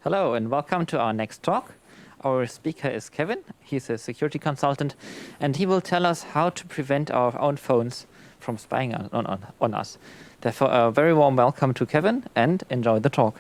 Hello and welcome to our next talk. Our speaker is Kevin. He's a security consultant and he will tell us how to prevent our own phones from spying on us. Therefore, a very warm welcome to Kevin and enjoy the talk.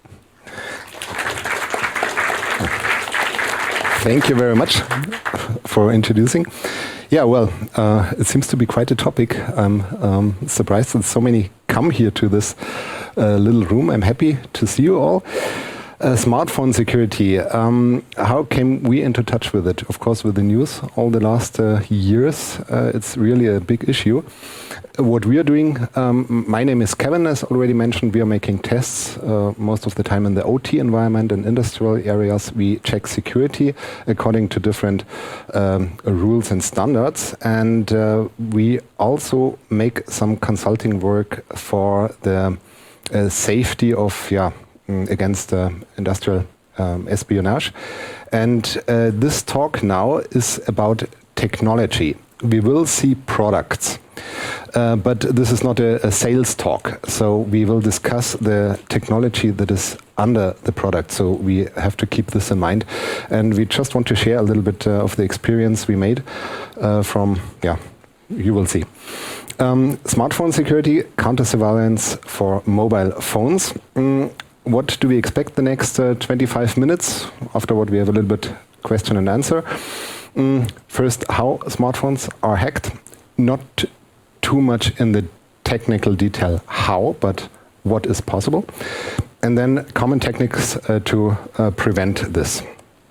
Thank you very much for introducing. Yeah, well, it seems to be quite a topic. I'm surprised that so many come here to this little room. I'm happy to see you all. Smartphone security. How came we into touch with it? Of course, with the news all the last years. It's really a big issue. What we are doing, my name is Kevin, as already mentioned. We are making tests most of the time in the OT environment and industrial areas. We check security according to different rules and standards. And we also make some consulting work for the safety of, against industrial espionage. And this talk now is about technology. We will see products, but this is not a sales talk. So we will discuss the technology that is under the product. So we have to keep this in mind. And we just want to share a little bit of the experience we made from, you will see. Smartphone security, counter-surveillance for mobile phones. What do we expect the next 25 minutes? After what we have a little bit question and answer. First, how smartphones are hacked. Not too much in the technical detail how, but what is possible. And then common techniques to prevent this.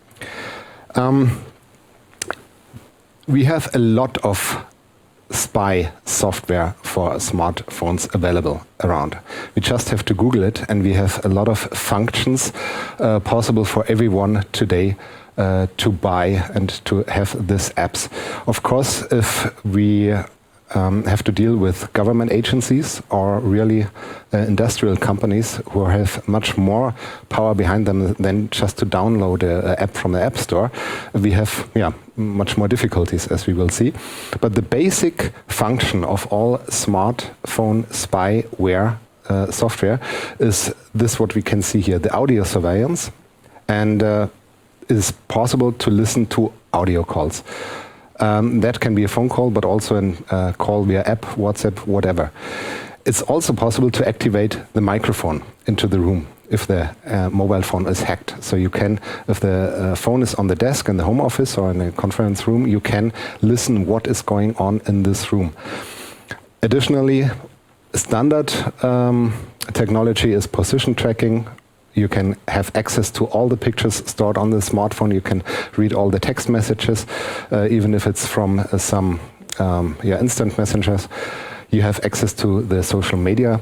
We have a lot of spy software for smartphones available around. We just have to Google it, and we have a lot of functions possible for everyone today to buy and to have these apps. Of course, if we have to deal with government agencies or really industrial companies who have much more power behind them than just to download an app from the App Store, we have much more difficulties, as we will see. But the basic function of all smartphone spyware software is this, what we can see here, the audio surveillance, and it is possible to listen to audio calls. That can be a phone call, but also a call via app, WhatsApp, whatever. It's also possible to activate the microphone into the room if the mobile phone is hacked. So you can, if the phone is on the desk in the home office or in a conference room, you can listen what is going on in this room. Additionally, standard technology is position tracking. You can have access to all the pictures stored on the smartphone. You can read all the text messages, even if it's from some instant messengers. You have access to the social media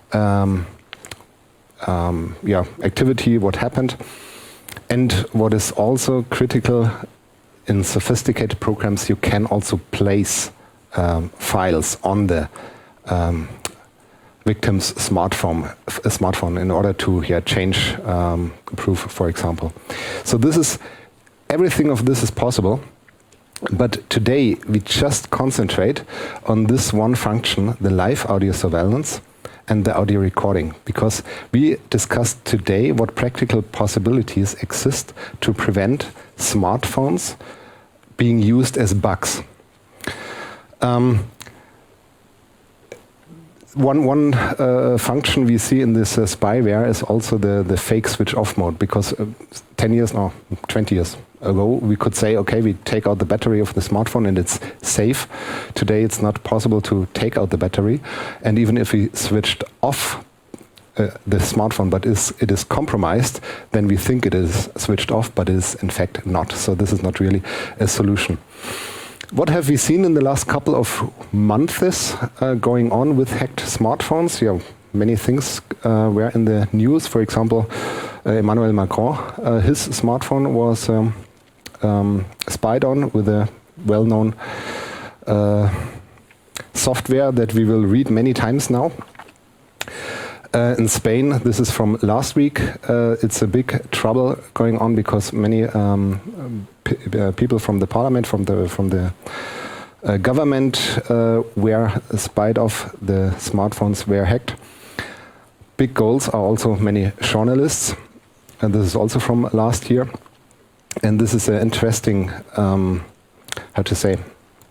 activity, what happened. And what is also critical in sophisticated programs, you can also place files on the victim's smartphone in order to change proof, for example. So everything of this is possible. But today we just concentrate on this one function, the live audio surveillance and the audio recording, because we discussed today what practical possibilities exist to prevent smartphones being used as bugs. One function we see in this spyware is also the fake switch off mode, because 20 years ago we could say, okay, we take out the battery of the smartphone and it's safe. Today it's not possible to take out the battery, and even if we switched off the smartphone but it is compromised, then we think it is switched off, but it is in fact not. So this is not really a solution. What have we seen in the last couple of months going on with hacked smartphones? Many things were in the news. For example, Emmanuel Macron, his smartphone was spied on with a well-known software that we will read many times now. In Spain, this is from last week, it's a big trouble going on because many people from the parliament, from the government were spied off, the smartphones were hacked. Big goals are also many journalists. and this is also from last year. And this is an interesting, how to say,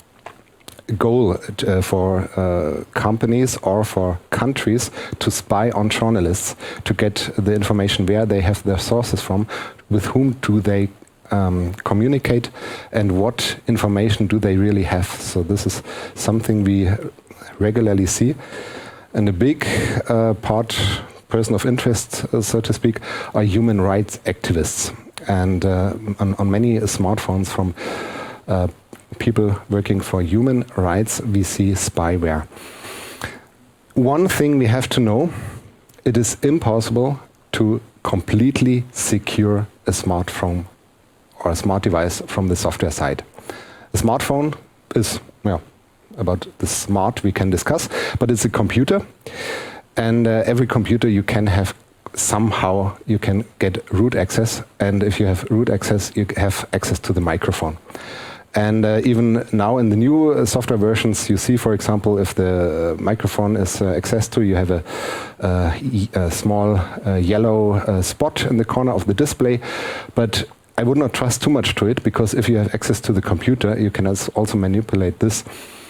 goal for companies or for countries to spy on journalists, to get the information where they have their sources from, with whom do they communicate, and what information do they really have. So this is something we regularly see. And a big person of interest, so to speak, are human rights activists. And on many smartphones from people working for human rights, we see spyware. One thing we have to know, it is impossible to completely secure a smartphone or a smart device from the software side. A smartphone is, well, about the smart we can discuss, but it's a computer, and every computer you can have somehow, you can get root access, and if you have root access, you have access to the microphone. And even now in the new software versions, you see, for example, if the microphone is accessed to, you have a small yellow spot in the corner of the display. But I would not trust too much to it, because if you have access to the computer, you can also manipulate this.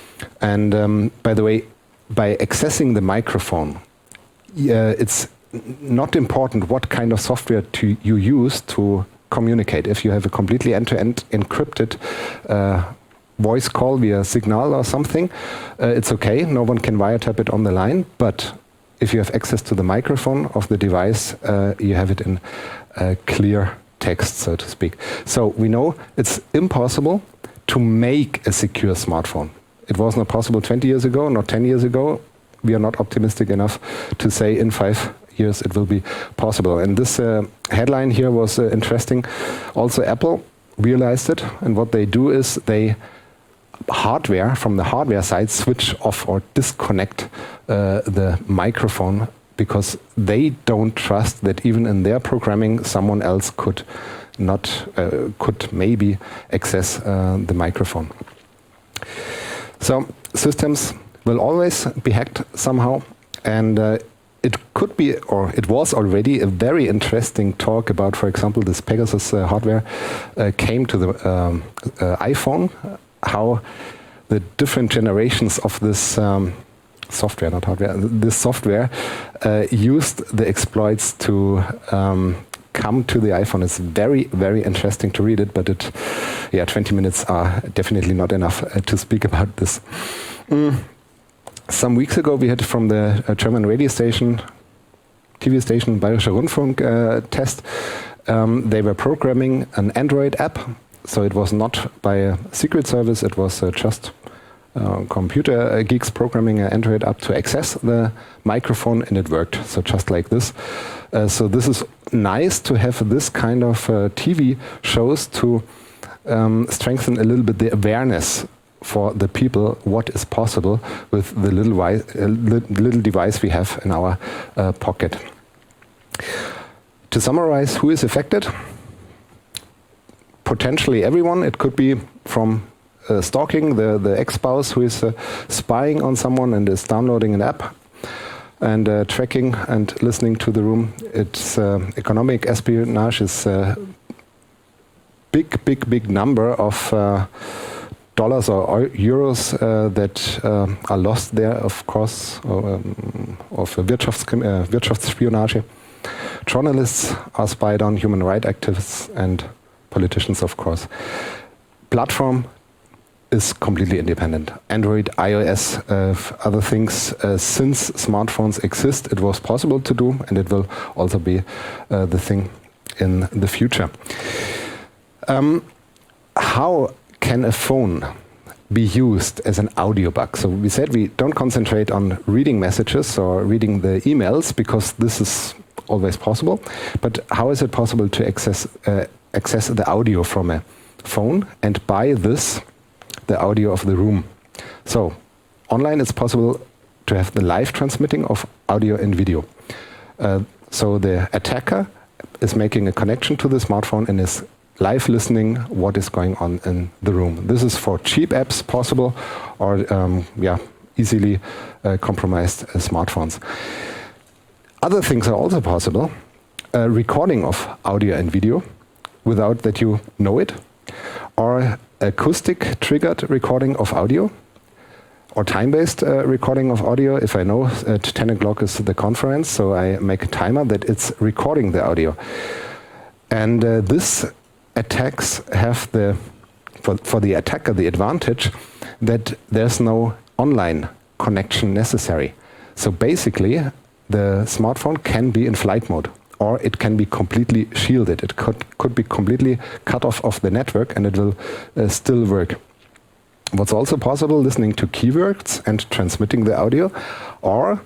And by the way, by accessing the microphone, it's not important what kind of software you use to communicate. If you have a completely end-to-end encrypted voice call via Signal or something, it's okay. No one can wiretap it on the line. But if you have access to the microphone of the device, you have it in clear text, so to speak. So we know it's impossible to make a secure smartphone. It was not possible 20 years ago, not 10 years ago. We are not optimistic enough to say in 5 years it will be possible. And this headline here was interesting. Also, Apple realized it, and what they do is they from the hardware side, switch off or disconnect the microphone, because they don't trust that even in their programming someone else could maybe access the microphone. So systems will always be hacked somehow, and it could be, or it was already, a very interesting talk about, for example, this Pegasus hardware came to the iPhone, how the different generations of this software, not hardware, this software used the exploits to come to the iPhone. It's very, very interesting to read it, but 20 minutes are definitely not enough to speak about this. Some weeks ago, we had from the German radio station, TV station, Bayerischer Rundfunk test. They were programming an Android app. So it was not by a secret service, it was just computer geeks programming an Android app to access the microphone, and it worked. So just like this. So this is nice to have this kind of TV shows to strengthen a little bit the awareness for the people what is possible with the little device we have in our pocket. To summarize, who is affected? Potentially everyone. It could be from stalking, the ex-spouse who is spying on someone and is downloading an app and tracking and listening to the room. It's economic espionage is a big number of dollars or euros that are lost there, of course, of Wirtschaftsspionage. Journalists are spied on, human rights activists, and politicians, of course. Platform is completely independent. Android, iOS, other things. Since smartphones exist, it was possible to do, and it will also be the thing in the future. How can a phone be used as an audio bug? So we said we don't concentrate on reading messages or reading the emails, because this is always possible. But how is it possible to access the audio from a phone, and by this the audio of the room? So online it's possible to have the live transmitting of audio and video. So the attacker is making a connection to the smartphone and is live listening what is going on in the room. This is for cheap apps possible, or easily compromised smartphones. Other things are also possible. recording of audio and video without that you know it, or acoustic triggered recording of audio, or time-based recording of audio. If I know at 10 o'clock is the conference, so I make a timer that it's recording the audio. And this attacks have for the attacker the advantage that there's no online connection necessary. So basically, the smartphone can be in flight mode, or it can be completely shielded. It could be completely cut off of the network, and it will still work. What's also possible, listening to keywords and transmitting the audio, or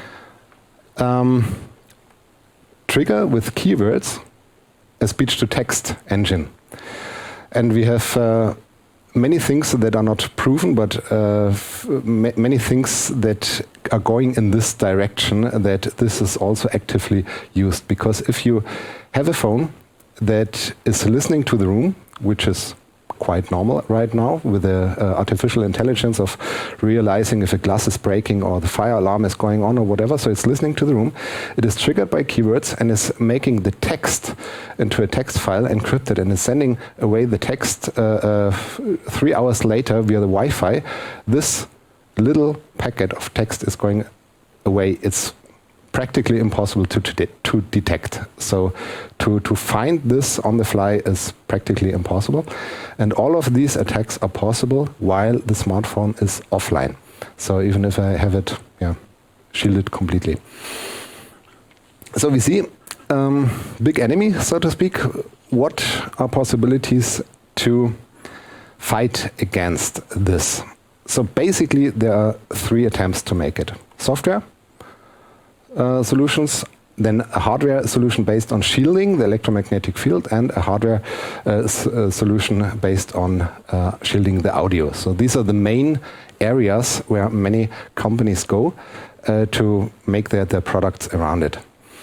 trigger with keywords a speech-to-text engine. And we have many things that are not proven, but many things that are going in this direction, that this is also actively used. Because if you have a phone that is listening to the room, which is quite normal right now with the artificial intelligence of realizing if a glass is breaking or the fire alarm is going on or whatever, so it's listening to the room, it is triggered by keywords and is making the text into a text file encrypted and is sending away the text 3 hours later via the Wi-Fi. This little packet of text is going away. It's practically impossible to detect. So to find this on the fly is practically impossible. And all of these attacks are possible while the smartphone is offline. So even if I have it shielded completely. So we see big enemy, so to speak. What are possibilities to fight against this? So basically there are 3 attempts to make it. Software solutions, then a hardware solution based on shielding the electromagnetic field, and a hardware solution based on shielding the audio. So these are the main areas where many companies go to make their products around it.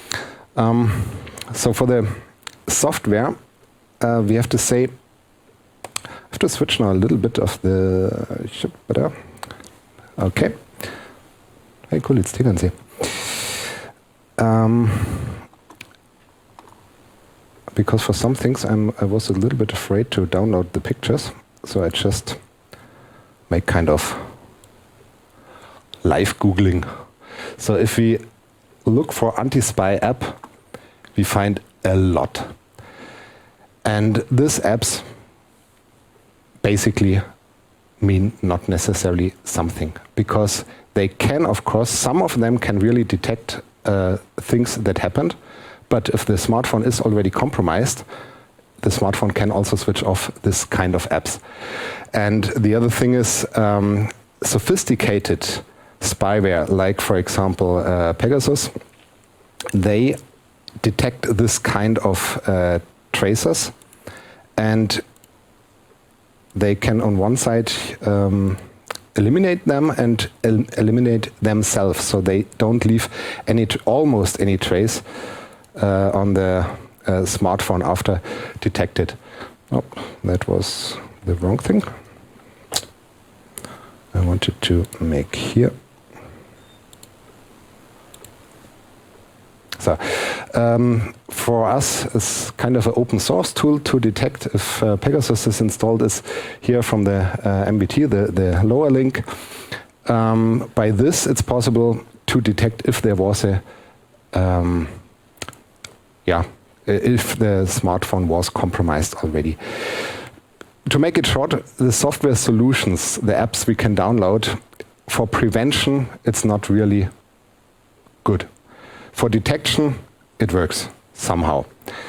So for the software, we have to say, I have to switch now a little bit of the chip better. Okay. Hey, cool, it's Tegernsee. Because for some things I was a little bit afraid to download the pictures, so I just make kind of live Googling. So if we look for anti-spy app, we find a lot. And these apps basically mean not necessarily something, because they can, of course, some of them can really detect things that happened, but if the smartphone is already compromised, the smartphone can also switch off this kind of apps. And the other thing is sophisticated spyware, like for example Pegasus, they detect this kind of tracers, and they can on one side eliminate them and eliminate themselves, so they don't leave almost any trace on the smartphone after detected. Oh, that was the wrong thing. I wanted to make here. So for us, it's kind of an open source tool to detect if Pegasus is installed. Is here from the MBT, the lower link. By this, it's possible to detect if there was a if the smartphone was compromised already. To make it short, the software solutions, the apps we can download, for prevention, it's not really good. For detection, it works somehow.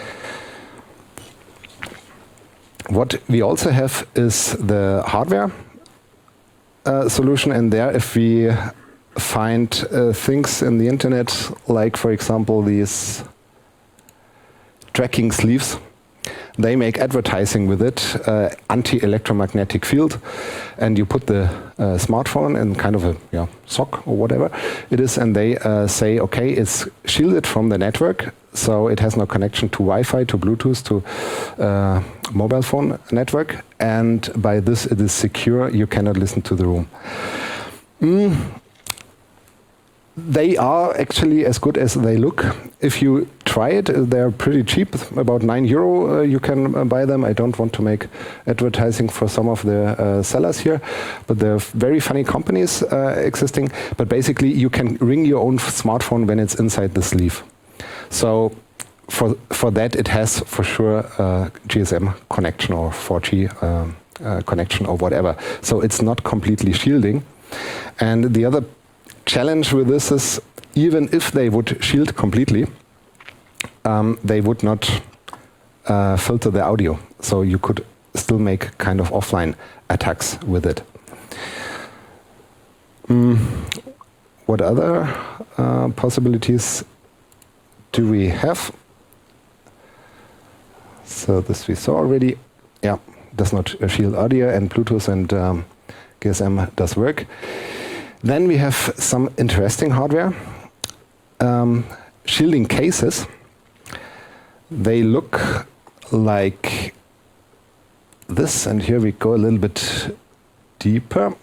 What we also have is the hardware solution, and there if we find things in the internet, like for example these tracking sleeves, they make advertising with it, anti-electromagnetic field, and you put the smartphone in kind of a sock or whatever it is, and they say, okay, it's shielded from the network, so it has no connection to Wi-Fi, to Bluetooth, to mobile phone network, and by this it is secure, you cannot listen to the room. They are actually as good as they look. If you try it, they're pretty cheap, about €9 you can buy them. I don't want to make advertising for some of the sellers here, but they're very funny companies existing. But basically you can ring your own smartphone when it's inside the sleeve. So for that it has for sure a GSM connection or 4G connection or whatever. So it's not completely shielding. And the other challenge with this is, even if they would shield completely, they would not filter the audio. So you could still make kind of offline attacks with it. What other possibilities do we have? So this we saw already. Yeah, does not shield audio, and Bluetooth and GSM does work. Then we have some interesting hardware. Shielding cases. They look like this, and here we go a little bit deeper.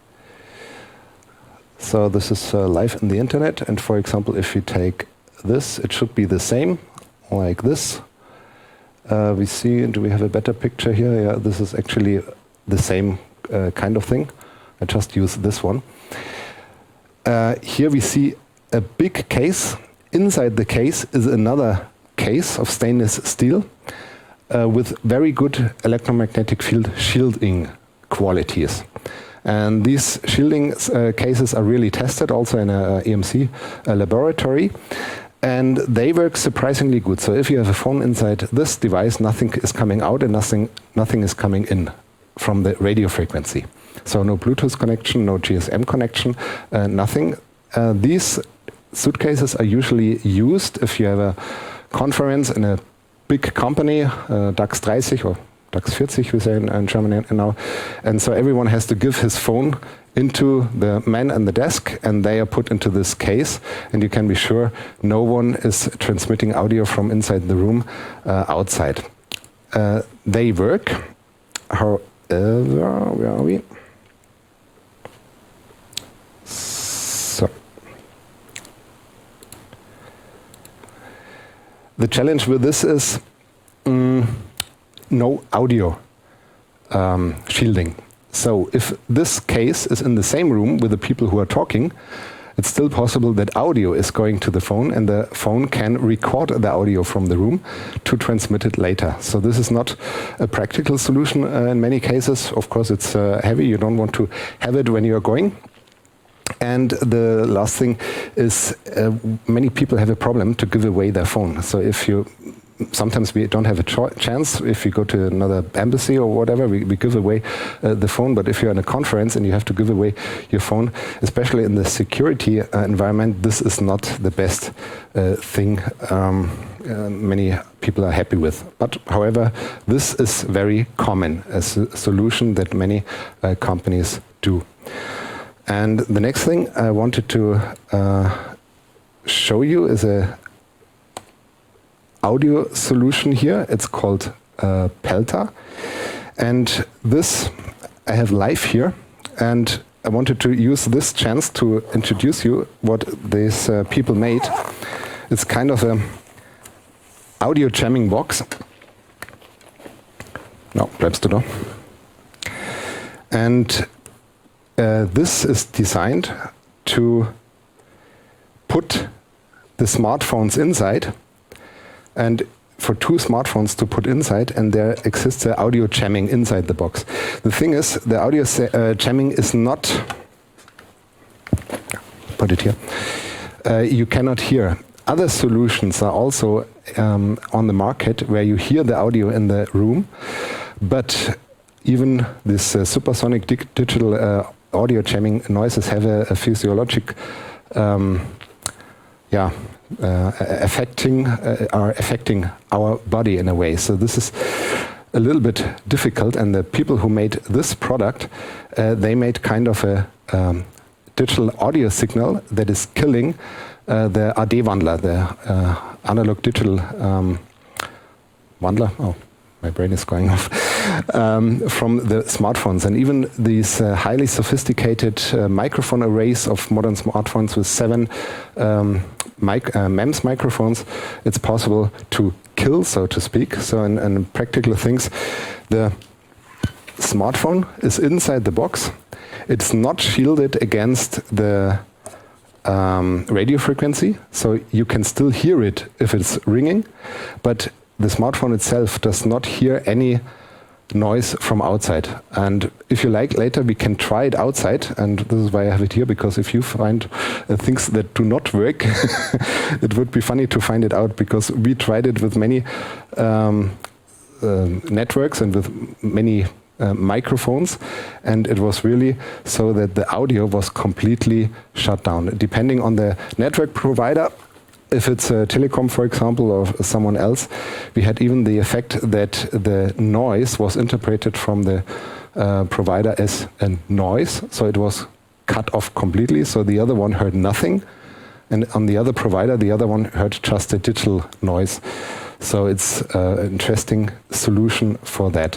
So this is live in the internet, and for example, if you take this, it should be the same, like this. We see, do we have a better picture here? Yeah, this is actually the same kind of thing. I just use this one. Here we see a big case. Inside the case is another case of stainless steel with very good electromagnetic field shielding qualities. And these shielding cases are really tested also in a EMC laboratory. And they work surprisingly good. So if you have a phone inside this device, nothing is coming out and nothing is coming in from the radio frequency. So no Bluetooth connection, no GSM connection, nothing. These suitcases are usually used if you have a conference in a big company, DAX 30 or DAX 40 we say in Germany now. And so everyone has to give his phone into the man and the desk, and they are put into this case, and you can be sure no one is transmitting audio from inside the room outside. They work. However, where are we? So the challenge with this is no audio shielding. So if this case is in the same room with the people who are talking, it's still possible that audio is going to the phone, and the phone can record the audio from the room to transmit it later. So this is not a practical solution in many cases. Of course, it's heavy. You don't want to have it when you're going. And the last thing is many people have a problem to give away their phone. So if you sometimes we don't have a chance. If you go to another embassy or whatever, we give away the phone. But if you're in a conference and you have to give away your phone, especially in the security environment, this is not the best thing many people are happy with. But however, this is very common as a solution that many companies do. And the next thing I wanted to show you is a audio solution here. It's called Pelta, and this I have live here, and I wanted to use this chance to introduce you what these people made. It's kind of a audio jamming box. No, bleibst du da? And this is designed to put the smartphones inside, and for two smartphones to put inside, and there exists the audio jamming inside the box. The thing is, the audio jamming is not, put it here, you cannot hear. Other solutions are also on the market where you hear the audio in the room, but even this supersonic digital audio jamming noises have a physiologic affecting our body in a way. So this is a little bit difficult, and the people who made this product, they made kind of a digital audio signal that is killing the AD-Wandler, the analog digital Wandler. Oh, my brain is going off. from the smartphones. And even these highly sophisticated microphone arrays of modern smartphones with 7 MEMS microphones, it's possible to kill, so to speak. So in practical things, the smartphone is inside the box. It's not shielded against the radio frequency, so you can still hear it if it's ringing, but the smartphone itself does not hear any noise from outside. And if you like, later we can try it outside, and this is why I have it here, because if you find things that do not work, it would be funny to find it out, because we tried it with many networks and with many microphones, and it was really so that the audio was completely shut down. Depending on the network provider, if it's a telecom, for example, or someone else, we had even the effect that the noise was interpreted from the provider as a noise, so it was cut off completely, so the other one heard nothing, and on the other provider, the other one heard just a digital noise. So it's an interesting solution for that.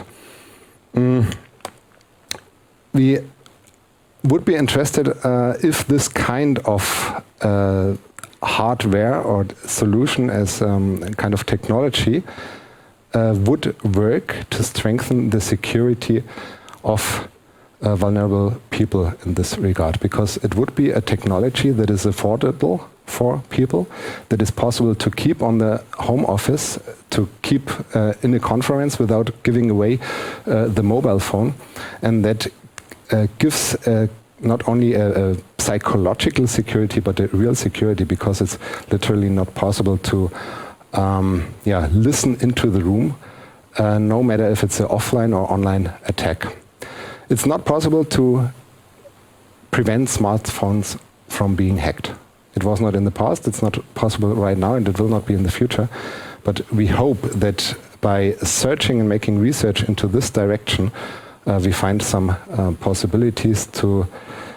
We would be interested if this kind of hardware or solution as kind of technology would work to strengthen the security of vulnerable people in this regard, because it would be a technology that is affordable for people, that is possible to keep on the home office, to keep in a conference without giving away the mobile phone, and that gives not only a psychological security but a real security, because it's literally not possible to listen into the room, no matter if it's an offline or online attack. It's not possible to prevent smartphones from being hacked. It was not in the past, it's not possible right now, and it will not be in the future. But we hope that by searching and making research into this direction, we find some possibilities to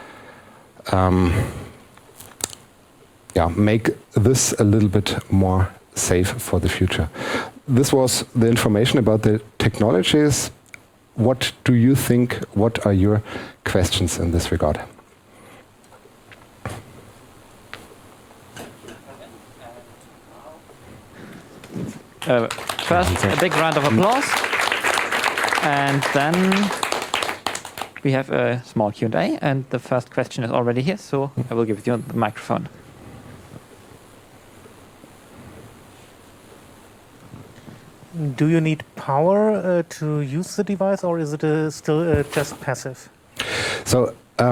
make this a little bit more safe for the future. This was the information about the technologies. What do you think? What are your questions in this regard? First, a big round of applause. And then we have a small Q&A, and the first question is already here, so I will give you the microphone. Do you need power to use the device, or is it still just passive? So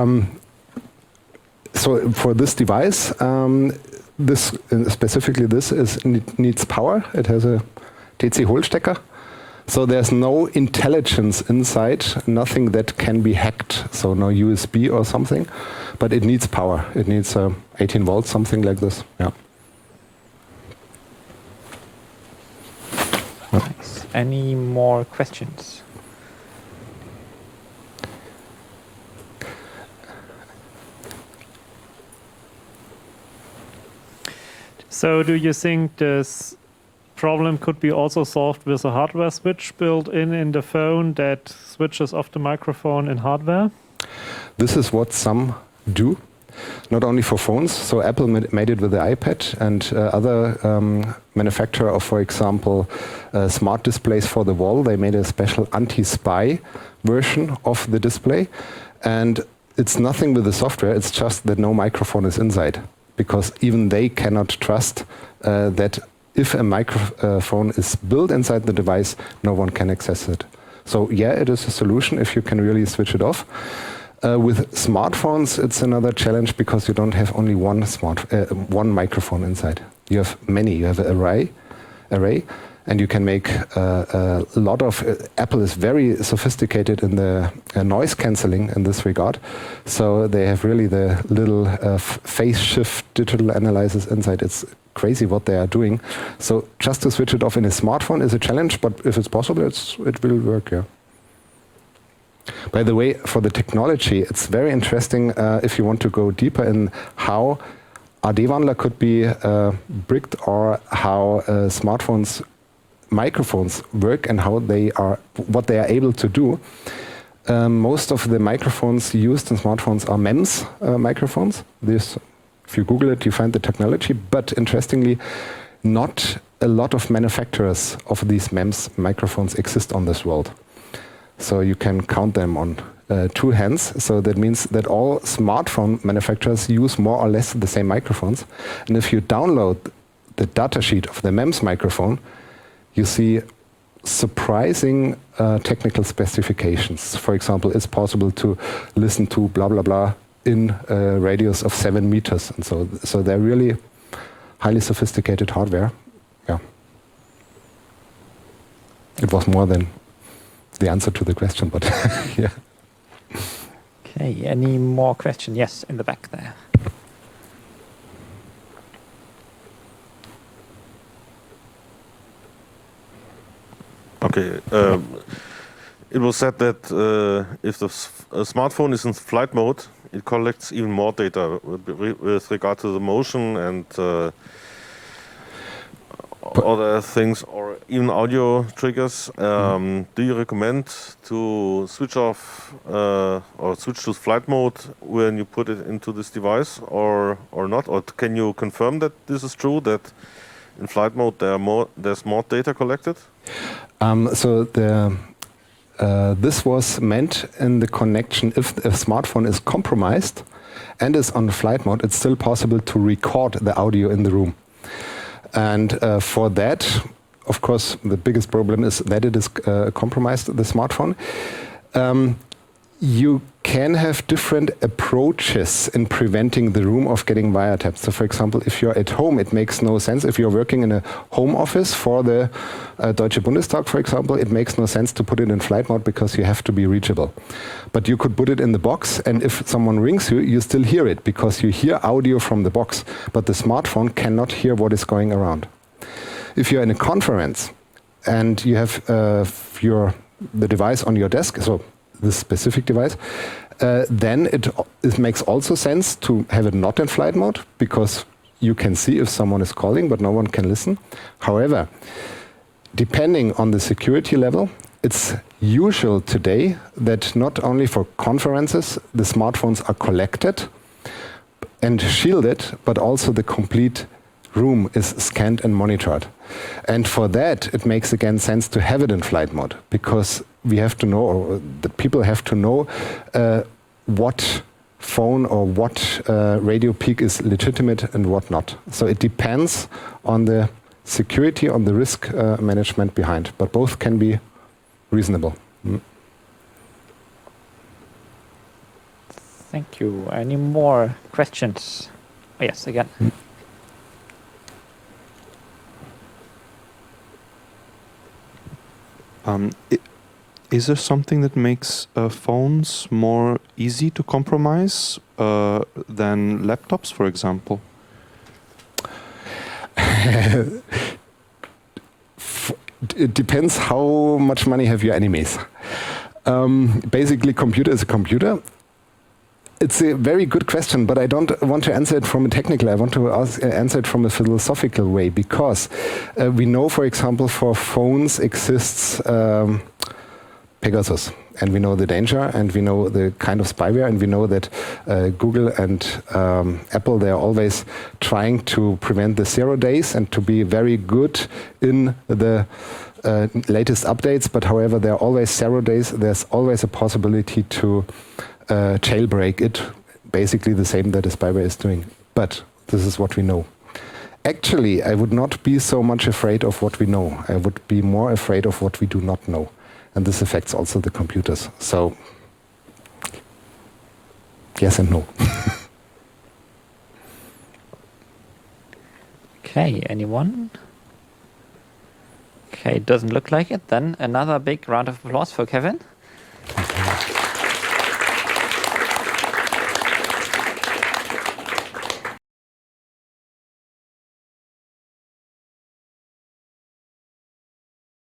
for this device, this specifically needs power. It has a DC-Hohlstecker. So there's no intelligence inside, nothing that can be hacked. So no USB or something, but it needs power. It needs 18 volts, something like this. Yeah. Nice. Any more questions? So do you think this problem could be also solved with a hardware switch built in the phone that switches off the microphone in hardware? This is what some do, not only for phones. So Apple made it with the iPad, and other manufacturer of, for example, smart displays for the wall. They made a special anti-spy version of the display, and it's nothing with the software. It's just that no microphone is inside, because even they cannot trust that if a microphone is built inside the device, no one can access it. So yeah, it is a solution if you can really switch it off. With smartphones, it's another challenge, because you don't have only one microphone inside. You have many. You have an array, and you can make a lot of. Apple is very sophisticated in the noise cancelling in this regard. So they have really the little phase shift digital analyzers inside. It's crazy what they are doing. So just to switch it off in a smartphone is a challenge, but if it's possible, it will work. Yeah. By the way, for the technology, it's very interesting if you want to go deeper in how AD-Wandler could be bricked, or how smartphones microphones work and what they are able to do. Most of the microphones used in smartphones are MEMS microphones. If you Google it, you find the technology. But interestingly, not a lot of manufacturers of these MEMS microphones exist on this world. So you can count them on 2 hands. So that means that all smartphone manufacturers use more or less the same microphones. And if you download the datasheet of the MEMS microphone, you see surprising technical specifications. For example, it's possible to listen to blah, blah, blah in a radius of 7 meters. And so they're really highly sophisticated hardware. Yeah. It was more than the answer to the question, but yeah. Okay, any more questions? Yes, in the back there. Okay. It was said that if the smartphone is in flight mode, it collects even more data with regard to the motion and other things, or even audio triggers. Do you recommend to switch off or switch to flight mode when you put it into this device, or not? Or can you confirm that this is true, that in flight mode there's more data collected? This was meant in the connection if a smartphone is compromised and is on flight mode, it's still possible to record the audio in the room. And for that, of course, the biggest problem is that it is compromised, the smartphone. You can have different approaches in preventing the room of getting wiretapped. So, for example, if you're at home, it makes no sense. If you're working in a home office for the Deutsche Bundestag, for example, it makes no sense to put it in flight mode because you have to be reachable. But you could put it in the box, and if someone rings you, you still hear it because you hear audio from the box, but the smartphone cannot hear what is going around. If you're in a conference and you have the device on your desk, so this specific device, then it makes also sense to have it not in flight mode because you can see if someone is calling, but no one can listen. However, depending on the security level, it's usual today that not only for conferences the smartphones are collected and shielded, but also the complete room is scanned and monitored. And for that, it makes again sense to have it in flight mode because we have to know, or the people have to know what phone or what radio peak is legitimate and what not. So it depends on the security, on the risk management behind, but both can be reasonable. Thank you. Any more questions? Oh, yes, again. Is there something that makes phones more easy to compromise than laptops, for example? It depends how much money have your enemies. Basically, computer is a computer. It's a very good question, but I don't want to answer it from a technical. I want to answer it from a philosophical way because we know, for example, for phones exists Pegasus, and we know the danger, and we know the kind of spyware, and we know that Google and Apple, they are always trying to prevent the 0 days and to be very good in the latest updates. But however, there are always 0 days. There's always a possibility to jailbreak it, basically the same that a spyware is doing. But this is what we know. Actually, I would not be so much afraid of what we know. I would be more afraid of what we do not know. And this affects also the computers. So, yes and no. Okay, anyone? Okay, doesn't look like it. Then another big round of applause for Kevin.